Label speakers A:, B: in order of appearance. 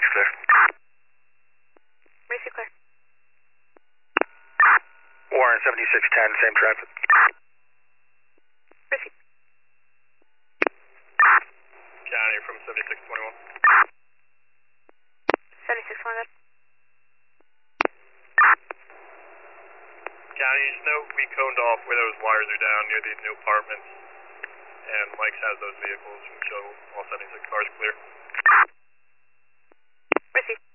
A: clear.
B: Receive clear.
A: Warren 7610, same traffic.
B: Receive.
A: County from 7621.
B: 7621.
A: County, just know we coned off where those wires are down near the new apartments. And Mike's has those vehicles and show all 76 cars clear.
B: Receive.